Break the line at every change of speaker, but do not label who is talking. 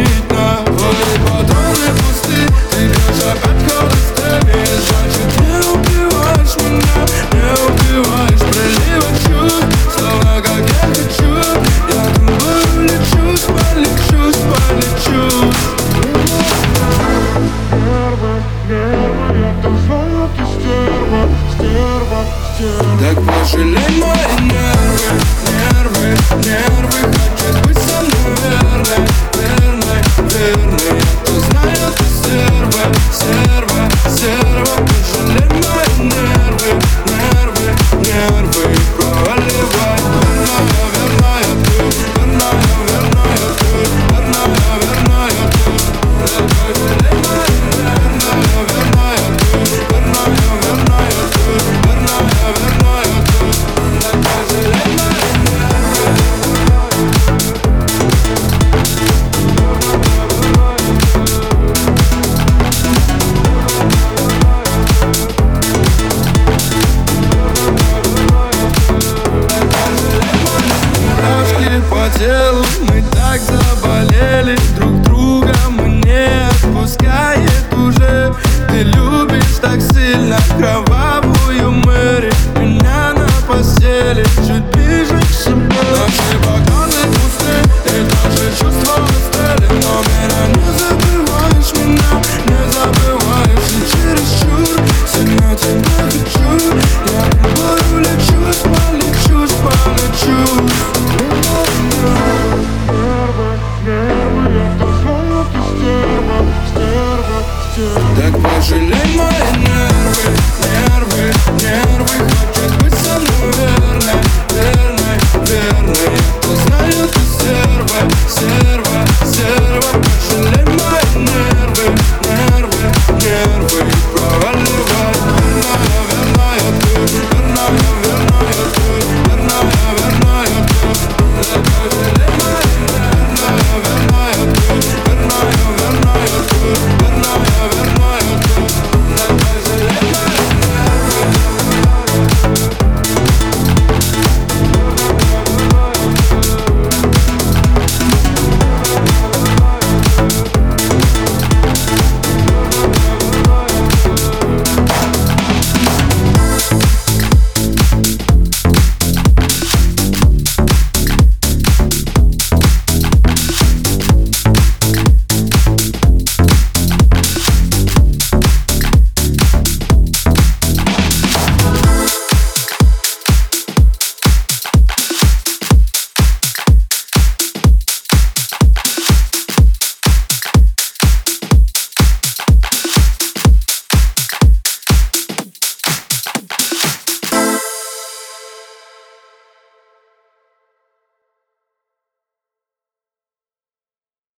видно. Твои патроны пусты, ты бьешь опять холостыми. Значит, не убиваешь меня, не убиваешь. Прилива чувств, словно как я хочу. Я тобою лечусь, полечусь, полечусь. Так пожалей мои нервы, нервы, нервы. Хочешь быть со мной верной, верной, верной. Я то знаю, ты серва, серва, серва. Пожалей мои нервы, нервы, нервы. Проливай, верная, верная ты, верная, верная ты, верная, верная ты. Пожалей мои нервы, верная ты, верная, верная ты, верная, верная ты. Пожалей мои по телу, мы так заболели друг друга, мы не отпускает уже. Ты любишь так сильно кровавую Мэри, меня на постели чуть ближе к себе. Наши бокалы пусты, и даже чувства устали. Но меня не забываешь, меня не забываешь. И чересчур сильно тебя хочу. Я тобою лечусь, полечусь, полечусь. Так пожалей мои нервы, нервы, нервы.